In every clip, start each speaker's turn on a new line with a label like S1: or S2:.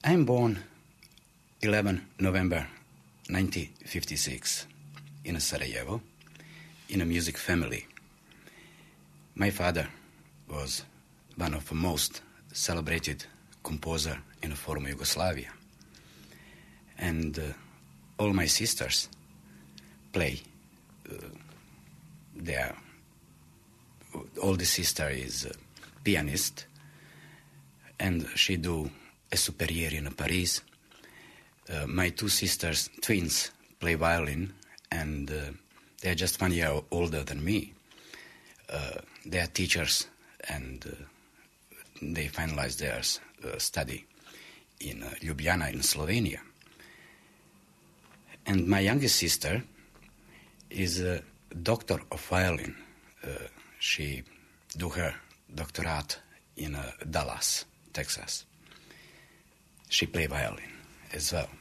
S1: I'm born 11 November 1956 in Sarajevo, in a music family. My father was one of the most celebrated composer in the former Yugoslavia. And all my sisters play. Their oldest sister is a pianist, and she do a superior in Paris. My two sisters, twins, play violin, and they are just 1 year older than me. They are teachers, and they finalized their study in Ljubljana in Slovenia. And my youngest sister is a doctor of violin. She do her doctorate in Dallas, Texas. She play violin as well.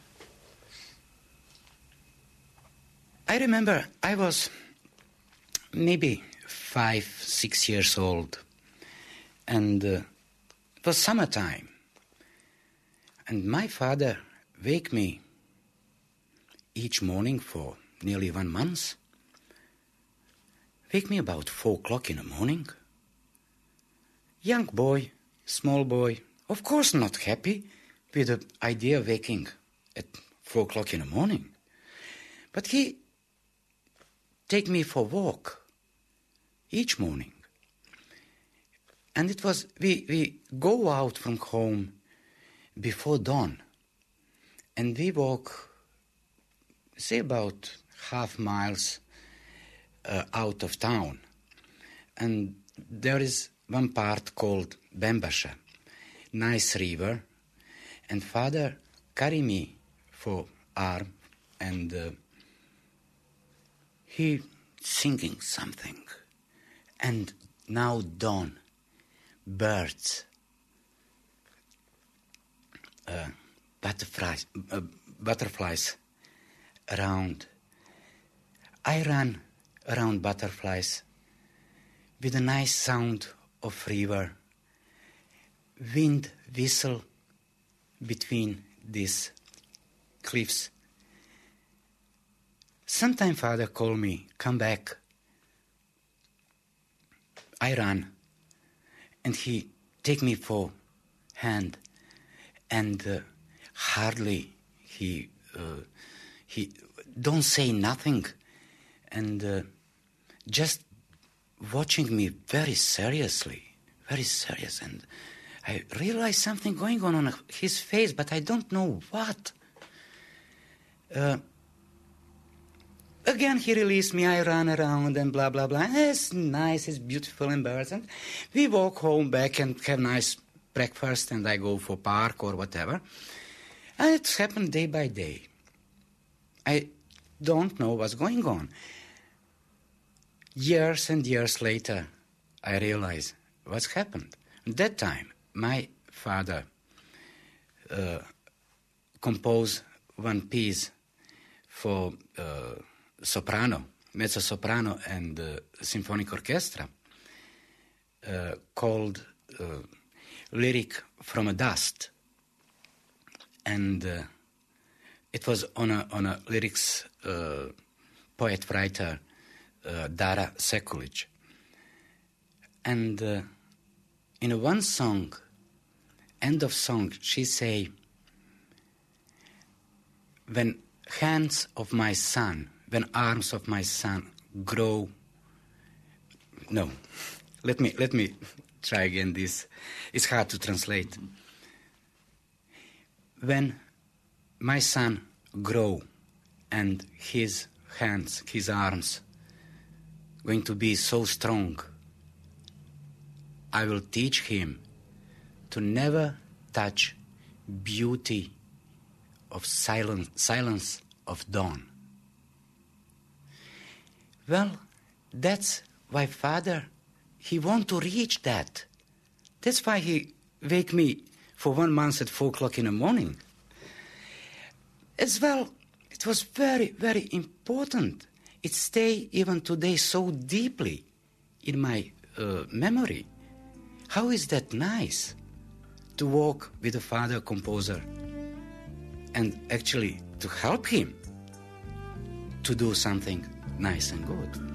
S1: I remember I was maybe 5, 6 years old, and it was summertime. And my father wake me each morning for nearly 1 month. Wake me about 4 o'clock in the morning. Young boy, small boy, of course not happy with the idea of waking at 4 o'clock in the morning. But he take me for a walk each morning. And it was, we go out from home before dawn. And we walk, say about half miles out of town. And there is one part called Bembasha, nice river. And father carry me for arm, and he singing something. And now dawn, birds, butterflies around. I ran around butterflies with a nice sound of river. Wind whistle between these cliffs. Sometime father called me, come back. I ran, and he take me for hand, and hardly he don't say nothing, and just watching me very seriously, and I realized something going on his face, but I don't know what. Again, he released me, I ran around and blah, blah, blah. It's nice, it's beautiful and birds. And we walk home back and have nice breakfast, and I go for park or whatever. And it's happened day by day. I don't know what's going on. Years and years later, I realize what's happened. At that time, my father composed one piece for soprano, mezzo-soprano, and symphonic orchestra called Lyric from a Dust. And it was on a lyrics poet-writer Dara Sekulic. And in one song, end of song, she say, when hands of my son, when arms of my son grow. No, let me try again this. It's hard to translate. When my son grow and his hands, his arms, going to be so strong, I will teach him to never touch beauty of silence of dawn. Well, that's why father, he want to reach that. That's why he wake me for 1 month at 4 o'clock in the morning. As well, it was very, very important. It stay even today so deeply in my memory. How is that nice? to walk with the father composer and actually to help him to do something nice and good.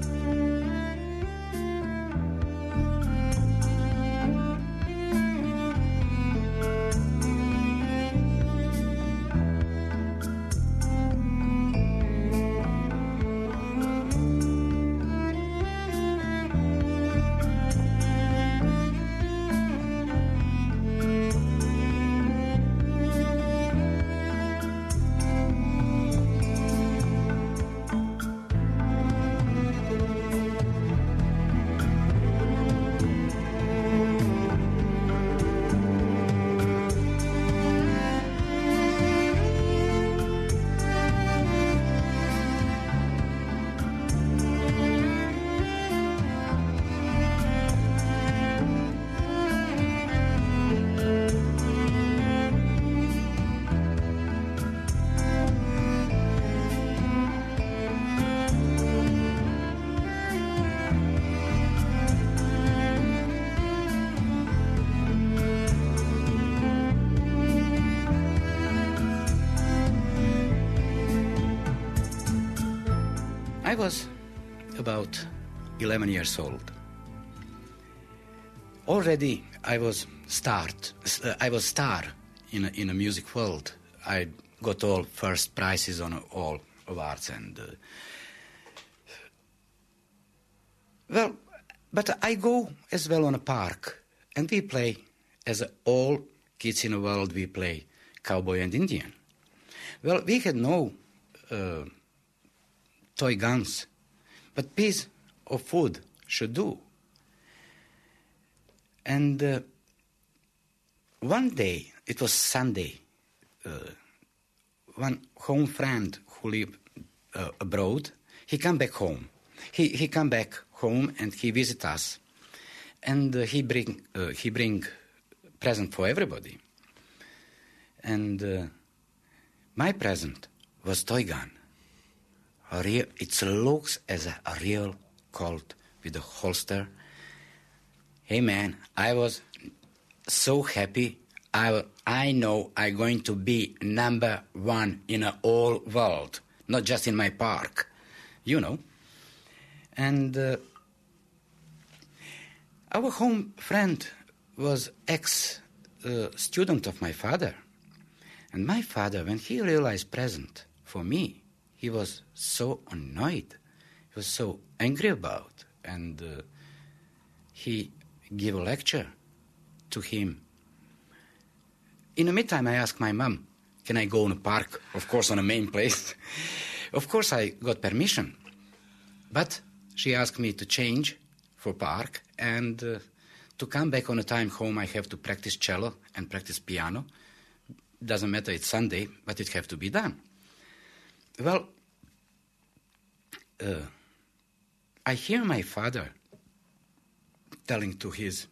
S1: I was about 11 years old. Already I was star in a music world. I got all first prizes on all awards and but I go as well on a park and we play as all kids in the world. We play cowboy and Indian. Well, we had no toy guns, but piece of food should do. And one day, it was Sunday, one home friend who lived abroad, he come back home. He come back home and he visit us, and he bring present for everybody. And my present was toy gun. It looks as a real Colt with a holster. Hey man, I was so happy. I know I'm going to be number one in the whole world, not just in my park, you know. And our home friend was ex-student of my father. And my father, when he realized present for me, he was so annoyed. He was so angry about. And he gave a lecture to him. In the meantime, I asked my mom, can I go in a park? Of course, on a main place. Of course, I got permission. But she asked me to change for park. And to come back on a time home, I have to practice cello and practice piano. Doesn't matter, it's Sunday, but it have to be done. Well, I hear my father telling to his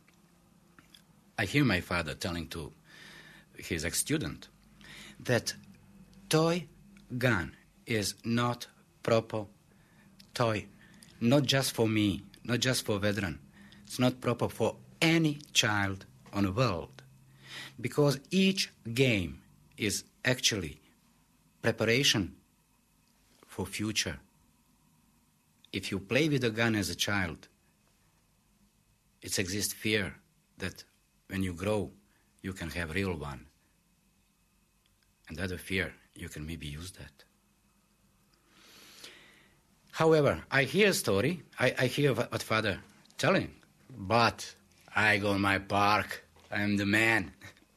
S1: ex-student that toy gun is not proper toy, not just for me, not just for veteran. It's not proper for any child on the world, because each game is actually preparation for future. If you play with a gun as a child, it exists fear that when you grow, you can have real one. And that fear, you can maybe use that. However, I hear a story, I hear what father telling, but I go in my park, I'm the man.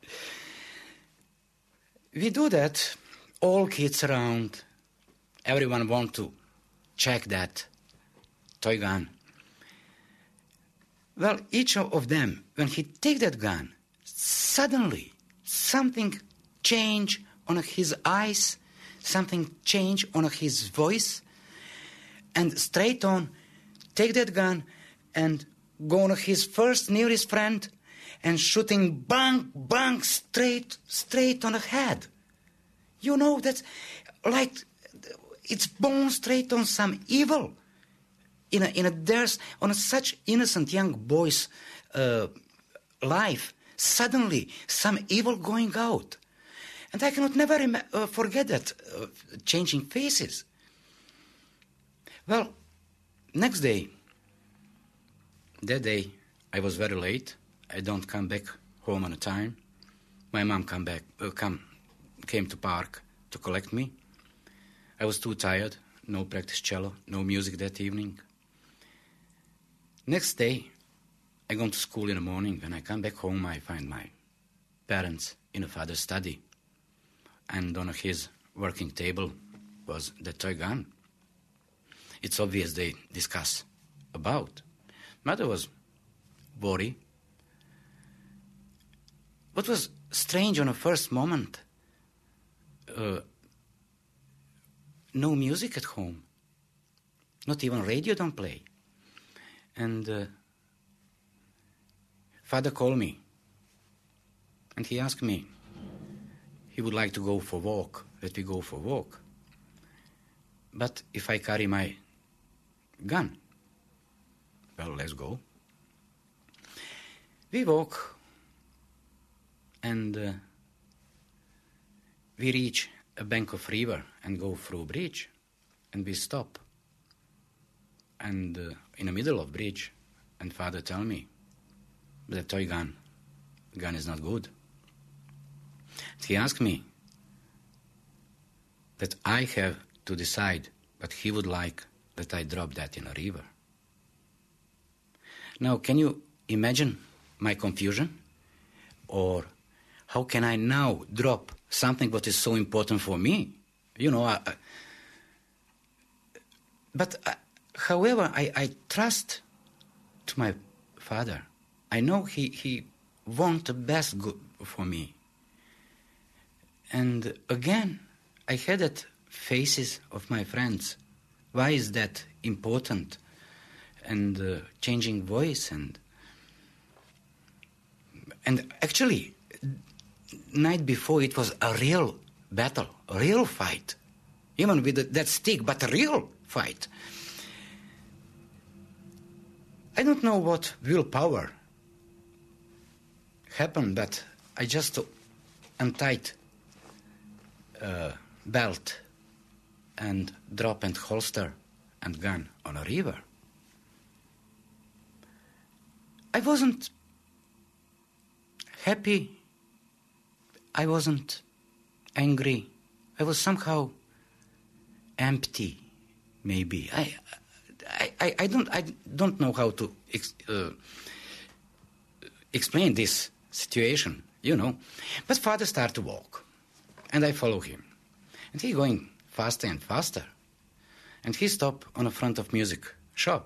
S1: We do that, all kids around, everyone want to check that toy gun. Well, each of them, when he take that gun, suddenly something change on his eyes, something change on his voice, and straight on take that gun and go on his first nearest friend and shooting bang, bang, straight on the head. You know, that's like it's born straight on some evil. There's on such innocent young boy's life, suddenly some evil going out. And I cannot never forget that, changing faces. Well, next day, that day, I was very late. I don't come back home on time. My mom came to park to collect me. I was too tired. No practice cello, no music that evening. Next day, I go to school in the morning. When I come back home, I find my parents in a father's study. And on his working table was the toy gun. It's obvious they discuss about. Mother was worried. What was strange on the first moment, no music at home. Not even radio don't play. And father called me. And he asked me, he would like to go for a walk. Let me go for a walk. But if I carry my gun, well, let's go. We walk, and we reach a bank of river and go through a bridge, and we stop. And in the middle of bridge, and father tell me, the toy gun is not good. He asked me that I have to decide, but he would like that I drop that in a river. Now, can you imagine my confusion? Or how can I now drop something that is so important for me? You know, however, I trust to my father. I know he wants the best good for me. And again, I had that faces of my friends. Why is that important? And changing voice and actually, night before it was a real battle, a real fight, even with that stick, but a real fight. I don't know what willpower happened, but I just untied belt and drop and holster and gun on a river. I wasn't happy. I wasn't angry. I was somehow empty, maybe. I don't know how to explain this situation, you know. But father started to walk, and I follow him. And he going faster and faster. And he stopped on the front of music shop.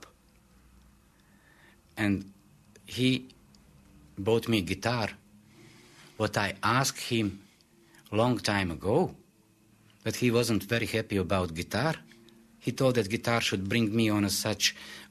S1: And he bought me guitar, what I asked him long time ago, but he wasn't very happy about guitar. He thought that guitar should bring me on such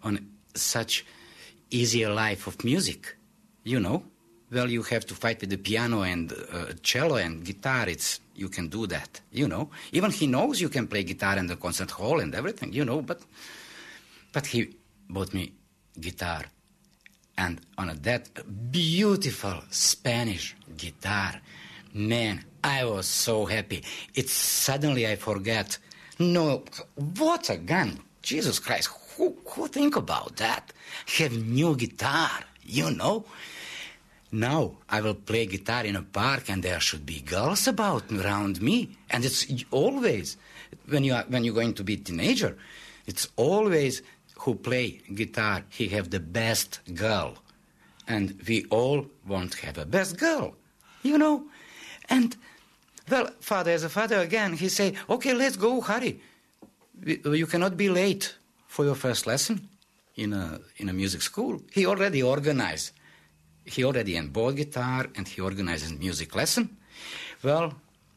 S1: easier life of music, you know. Well, you have to fight with the piano and cello and guitar. You can do that, you know. Even he knows you can play guitar in the concert hall and everything, you know. But he bought me guitar, and on that beautiful Spanish guitar, man, I was so happy. Suddenly I forget. No, what a gun! Jesus Christ, who think about that? Have new guitar, you know. Now I will play guitar in a park, and there should be girls around me. And it's always, when you're going to be a teenager, it's always who play guitar, he have the best girl. And we all want to have a best girl, you know. And, well, father, as a father again, he say, okay, let's go, hurry. You cannot be late for your first lesson in a music school. He already organized. He already bought guitar, and he organizes music lesson. Well,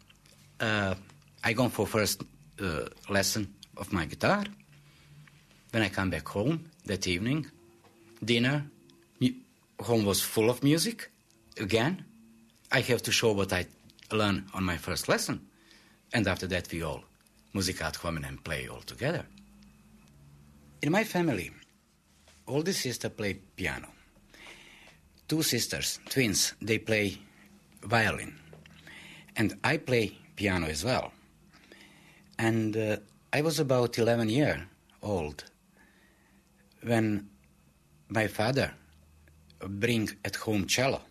S1: I go for first lesson of my guitar. When I come back home that evening, dinner, home was full of music. Again, I have to show what I learned on my first lesson. And after that, we all music at home and play all together. In my family, all the sisters play piano. two sisters, twins, they play violin. And I play piano as well. And I was about 11 years old when my father bring at home cello.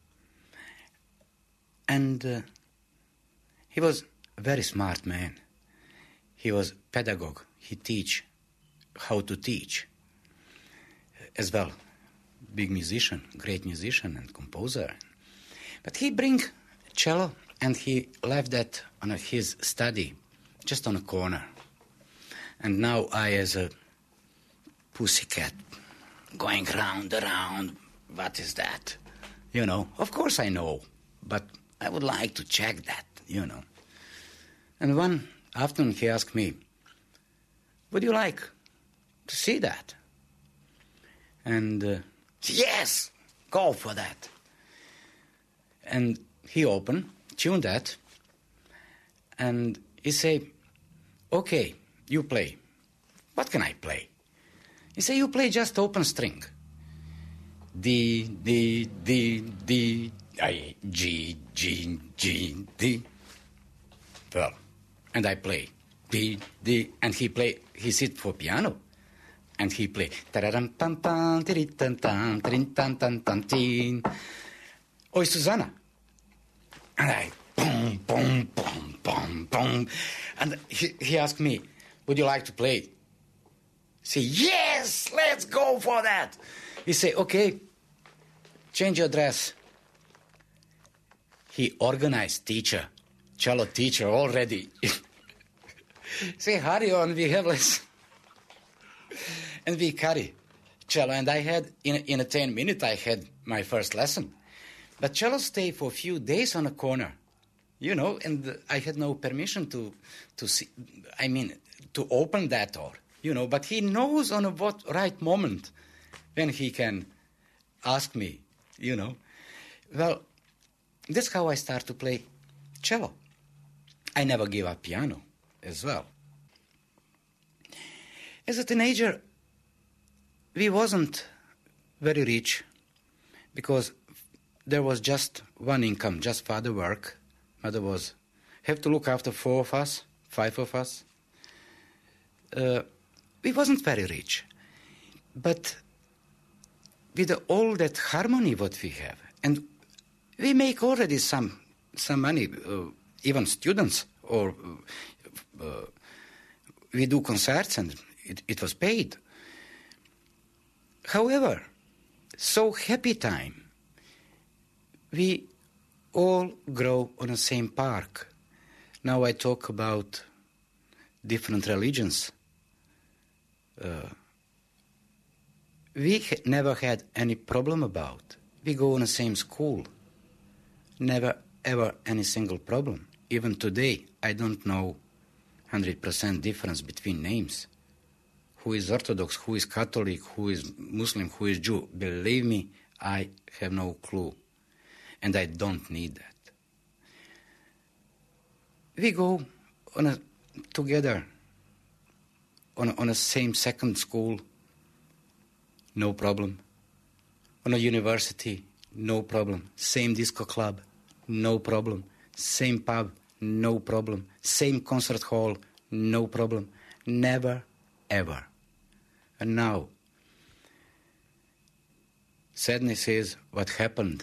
S1: And he was a very smart man. He was pedagogue. He teach how to teach as well. Big musician, great musician and composer. But he bring cello and he left that on his study, just on a corner. And now I, as a pussycat, going round, what is that? You know, of course I know, but I would like to check that, you know. And one afternoon he asked me, would you like to see that? And yes, go for that. And he tuned that, and he said, okay, you play. What can I play? He said, you play just open string. D, I, G, D. Well, and I play D, and he sit for piano. And he play tararam pam pam tiritan tam tirin tan tan tan tin. Oi Susanna. And I boom boom boom boom boom. And he asked me, would you like to play? I say, yes, let's go for that. He say, okay, change your dress. He organized teacher, cello teacher already. Say, hurry on, we have less. And we carry cello. And I had, in a 10 minutes, I had my first lesson. But cello stayed for a few days on a corner, you know, and I had no permission to see, to open that door, you know. But he knows on what right moment when he can ask me, you know. Well, that's how I start to play cello. I never gave up piano as well. As a teenager, we wasn't very rich because there was just one income, just father work. Mother have to look after 4 of us, 5 of us. We wasn't very rich. But with all that harmony what we have, and we make already some money, even students, or we do concerts and it was paid. However, so happy time. We all grow on the same park. Now I talk about different religions. We never had any problem about. We go in the same school. Never, ever any single problem. Even today, I don't know 100% difference between names. Who is Orthodox, who is Catholic, who is Muslim, who is Jew. Believe me, I have no clue. And I don't need that. We go together on a same second school, no problem. On a university, no problem. Same disco club, no problem. Same pub, no problem. Same concert hall, no problem. Never, ever. And now, sadness is what happened.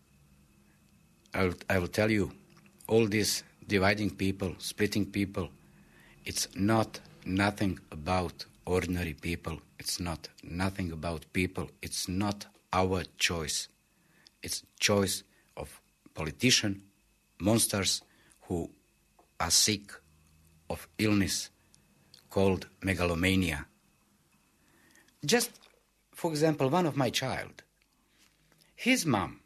S1: I will tell you, all this dividing people, splitting people, it's nothing about ordinary people. It's nothing about people. It's not our choice. It's choice of politicians, monsters who are sick of illness called megalomania. Just, for example, one of my child, his mom,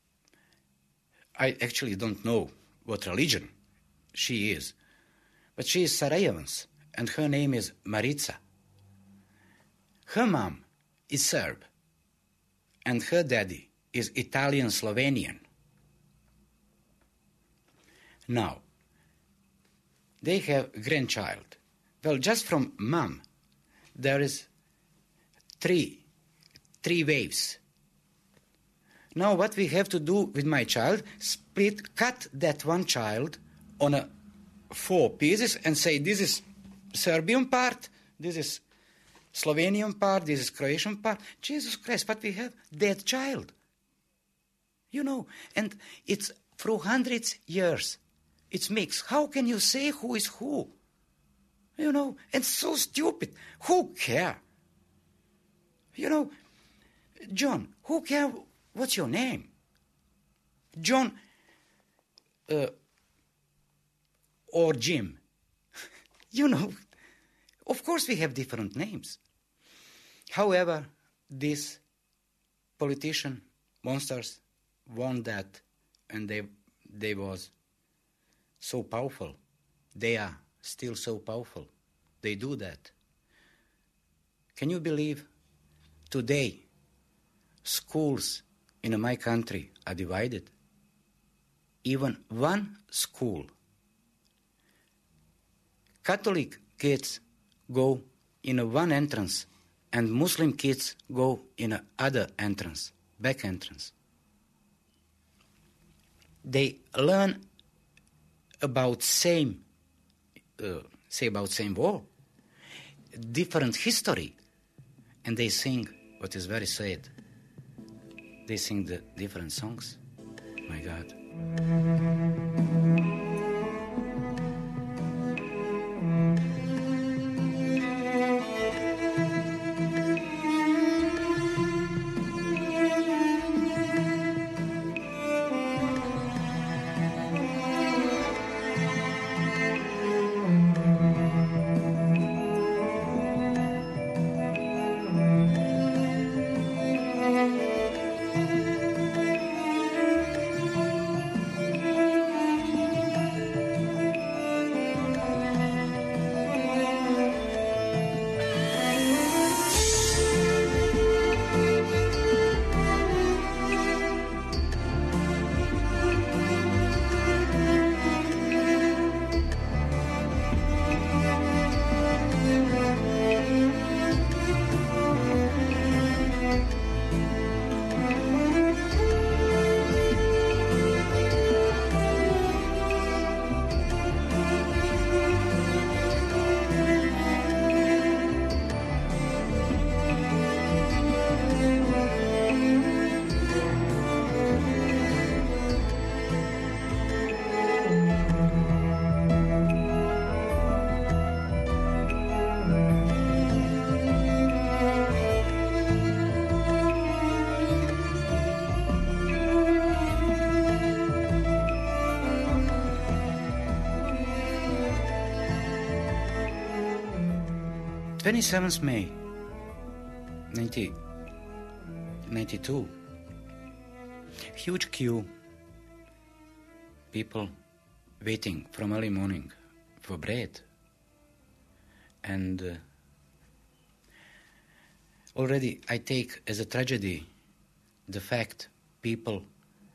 S1: I actually don't know what religion she is, but she is Sarajevans, and her name is Marica. Her mom is Serb, and her daddy is Italian-Slovenian. Now, they have grandchild. Well, just from mom, there is three waves. Now what we have to do with my child, cut that one child on 4 pieces and say, this is Serbian part, this is Slovenian part, this is Croatian part. Jesus Christ, what we have? Dead child. And it's through hundreds years. It's mixed. How can you say who is who? And so stupid. Who care? John, who care what's your name? John or Jim. Of course we have different names. However, these politician monsters want that, and they was so powerful. They are still so powerful. They do that. Can you believe today schools in my country are divided? Even one school. Catholic kids go in one entrance and Muslim kids go in another entrance, back entrance. They learn about same war, different history, and they sing what is very sad. They sing the different songs. My God. 27th May 1992. Huge queue. People waiting from early morning for bread. And already I take as a tragedy the fact people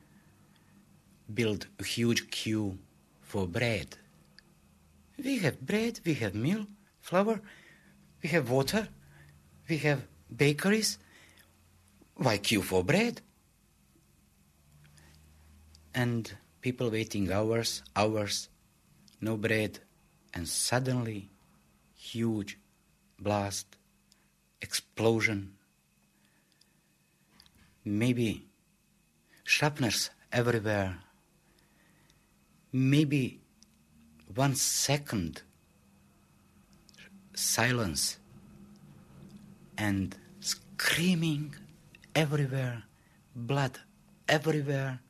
S1: build a huge queue for bread. We have bread, we have meal, flour, we have water, we have bakeries. Why queue for bread? And people waiting hours, no bread, and suddenly huge blast, explosion, maybe shrapnels everywhere, maybe 1 second silence, and screaming everywhere, blood everywhere.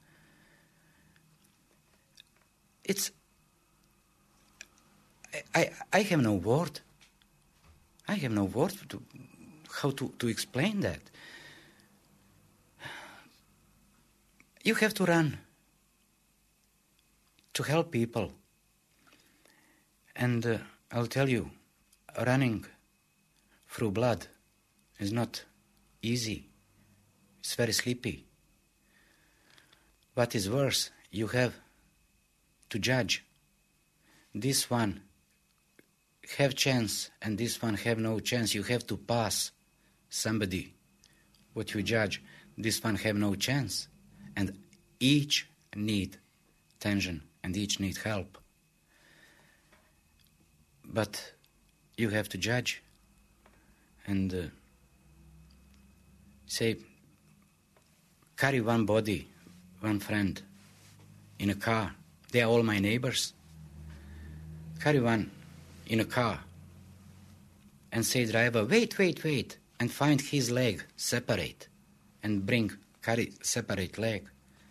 S1: It's... I have no word. I have no word to how to explain that. You have to run to help people. And I'll tell you, running through blood is not easy. It's very sleepy. What is worse, you have to judge. This one have chance and this one have no chance. You have to pass somebody what you judge. This one have no chance. and each need attention and each need help. But you have to judge and say, carry one body, one friend in a car. They are all my neighbors. Carry one in a car and say, driver, wait, and find his leg separate and carry separate leg.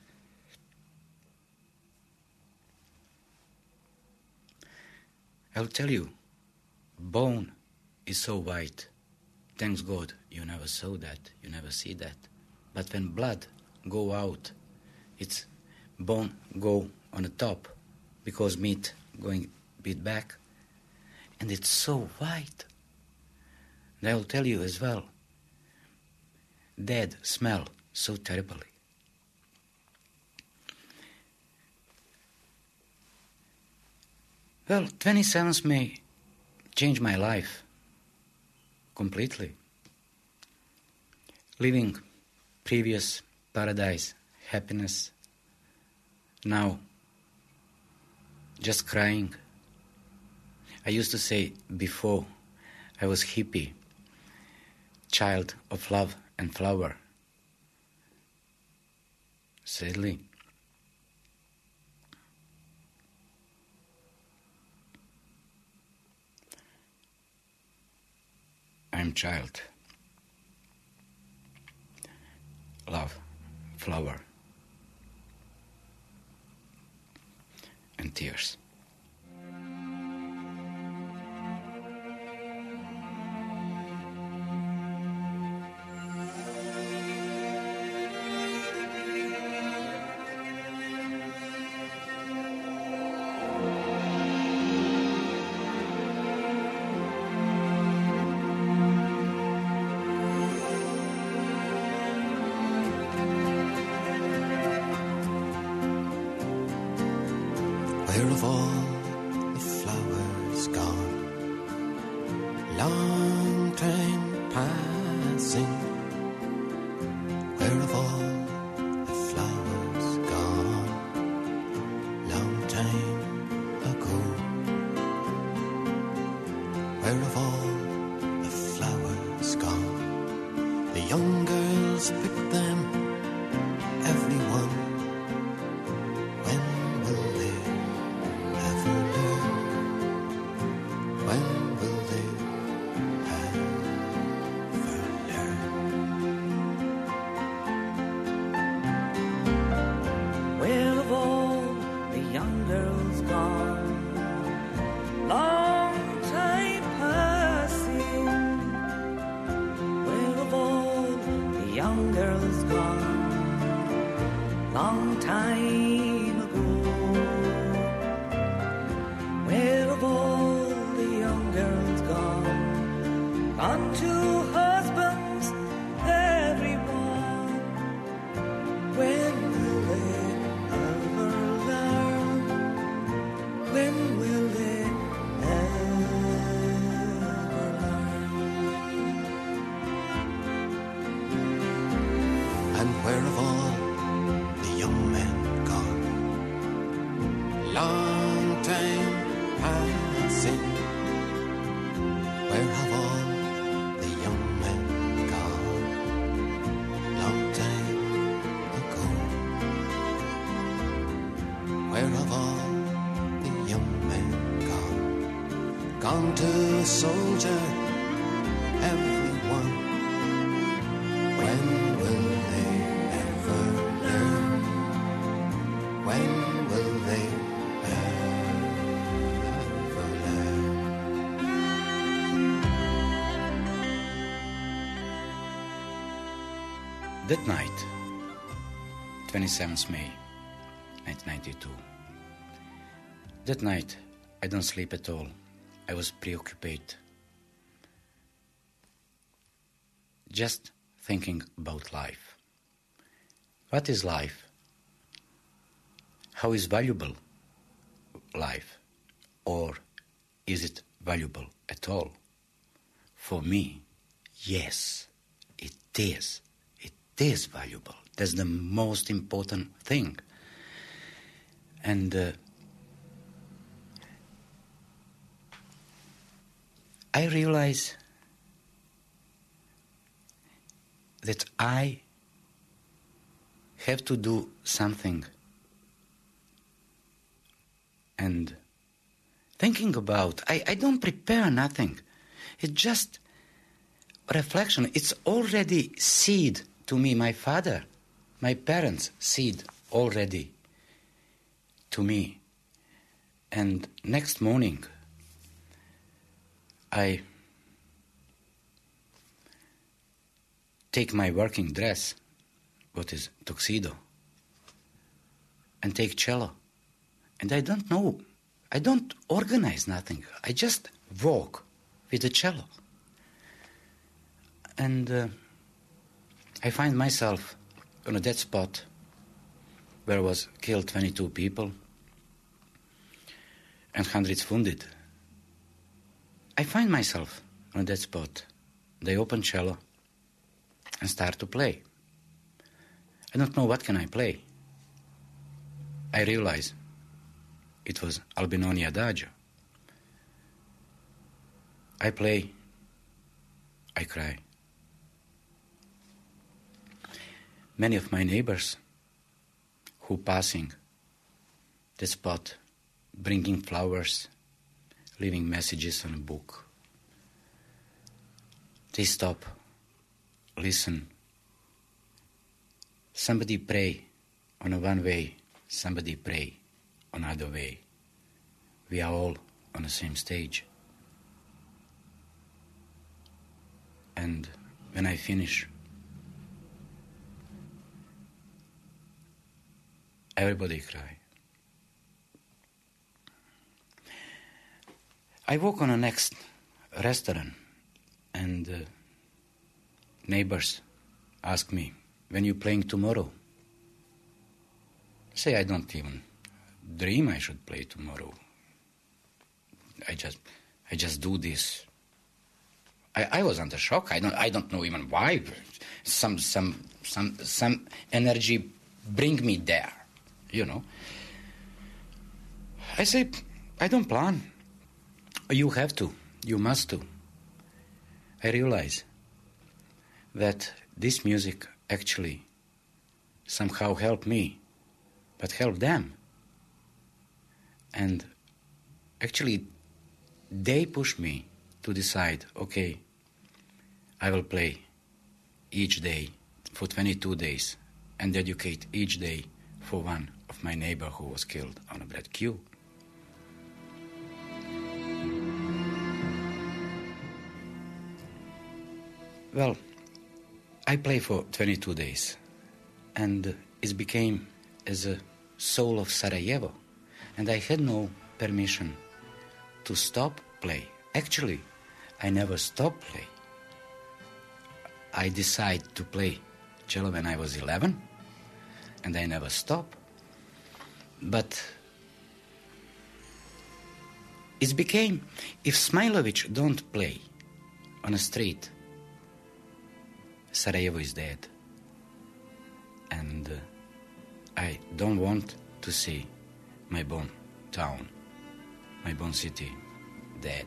S1: I'll tell you, bone is so white. Thanks God, you never saw that, you never see that. But when blood go out, its bone go on the top because meat going bit back, and it's so white. And I'll tell you as well, dead smell so terribly. Well, 27th May changed my life completely. Living previous paradise, happiness, now just crying. I used to say before I was hippie, child of love and flower. Sadly, I'm child, love, flower, and tears.
S2: Where have all the flowers gone? Long time passing. Where have all the flowers gone? Long time ago. Where have all the flowers gone? The young girls pick them, everyone. When will they ever learn? When will they ever learn?
S3: Where have all the young girls gone? Long time passing. Where have all the young girls gone? Long time ago. Where have all the young girls gone? Gone to husbands, everyone. When will they ever learn? When will they ever learn?
S2: And where have all the young men gone? Long time passing. Where have all the young men gone? Long time ago. Where have all the young men gone? Gone to soldier, everyone. When will they ever learn? When will they ever learn?
S1: That night, 27th May, 1992. That night, I don't sleep at all. I was preoccupied. Just thinking about life. What is life? How is valuable life? Or is it valuable at all? For me, yes, it is. It is valuable. That's the most important thing. And I realize that I have to do something. And thinking about, I don't prepare nothing. It's just reflection. It's already seed to me. My father, my parents seed already to me. And next morning, I take my working dress, what is tuxedo, and take cello. And I don't know, I don't organize nothing. I just walk with the cello. And I find myself on a dead spot where was killed 22 people and hundreds wounded. I find myself on that spot. They open cello and start to play. I don't know what can I play. I realize it was Albinoni Adagio. I play, I cry. Many of my neighbors who passing the spot, bringing flowers, leaving messages on a book. They stop, listen. Somebody pray on a one way, somebody pray on other way. We are all on the same stage. And when I finish, everybody cry. I walk on the next restaurant and neighbors ask me, when you playing tomorrow? I say I don't even dream I should play tomorrow. I just do this. I was under shock. I don't know even why. Some energy bring me there, you know. I say I don't plan. You have to. You must to. I realize that this music actually somehow helped me, but helped them. And actually, they pushed me to decide, okay, I will play each day for 22 days and dedicate each day for one of my neighbor who was killed on a bread queue. Well, I play for 22 days, and it became as a soul of Sarajevo, and I had no permission to stop play. Actually, I never stopped play. I decided to play cello when I was 11, and I never stopped. But it became, if Smailović don't play on a street, Sarajevo is dead. And I don't want to see my born town, my born city, dead.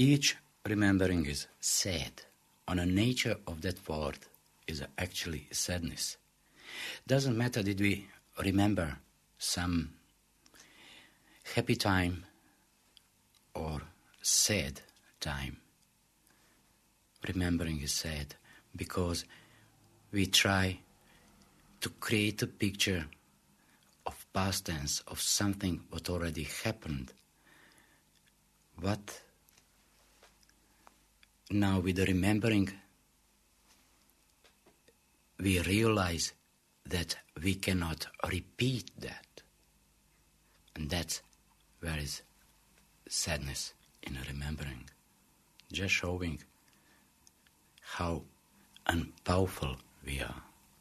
S1: Each remembering is sad. On the nature of that word is actually sadness. Doesn't matter did we remember some happy time or sad time. Remembering is sad because we try to create a picture of past tense, of something what already happened. But now with the remembering, we realize that we cannot repeat that. And that's where is sadness in remembering. Just showing how unpowerful we are.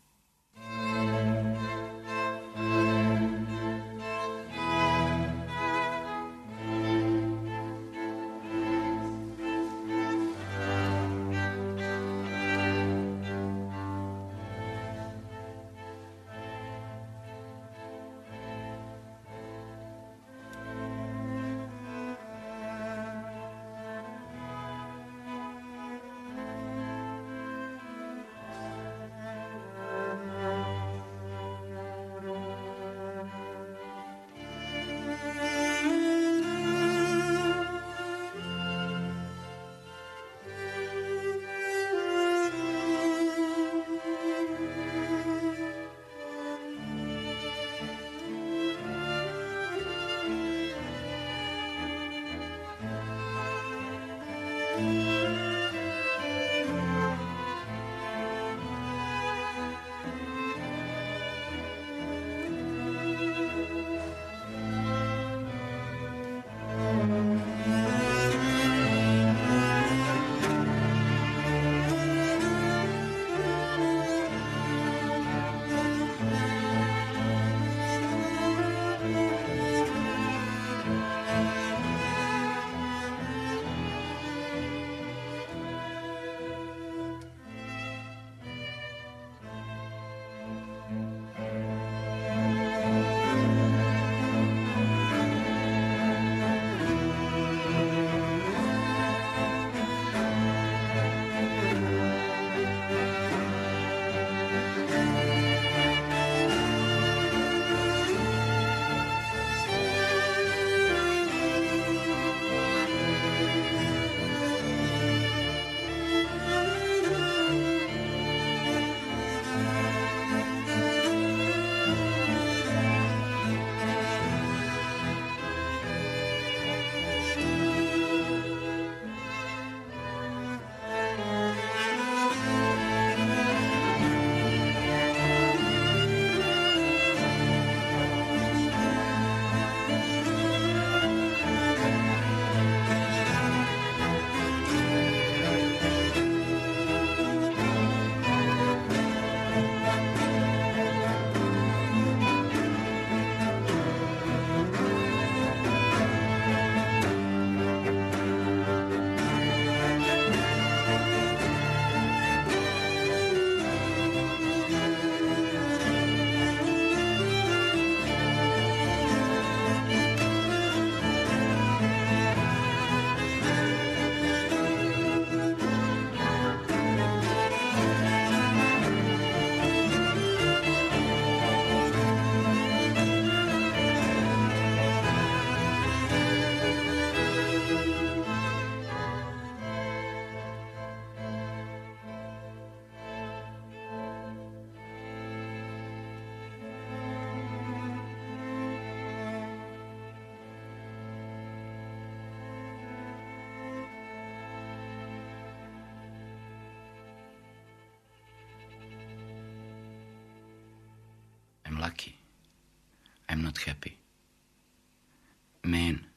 S1: I'm lucky. I'm not happy. Men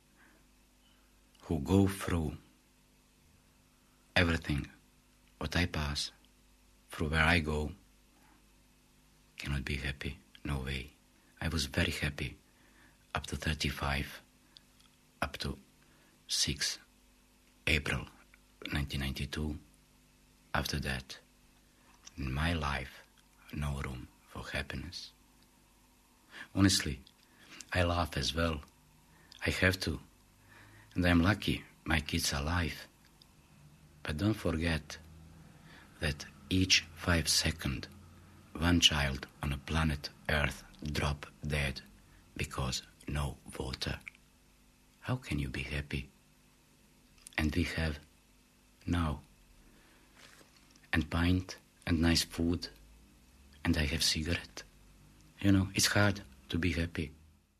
S1: who go through everything what I pass, through where I go, cannot be happy. No way. I was very happy up to 35, up to 6 April 1992. After that, in my life, no room for happiness. Honestly, I laugh as well. I have to. And I'm lucky my kids alive. But don't forget that each 5 seconds, one child on a planet Earth drop dead because no water. How can you be happy? And we have now and pint and nice food, and I have cigarette. You know, it's hard to be happy.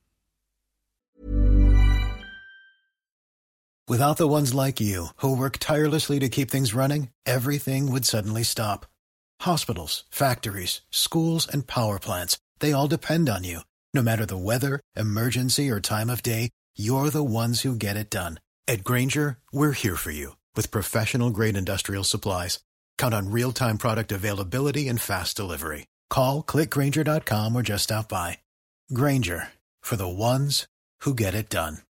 S4: Without the ones like you, who work tirelessly to keep things running, everything would suddenly stop. Hospitals, factories, schools, and power plants, they all depend on you. No matter the weather, emergency, or time of day, you're the ones who get it done. At Grainger, we're here for you with professional-grade industrial supplies. Count on real-time product availability and fast delivery. Call, click Grainger.com, or just stop by. Grainger, for the ones who get it done.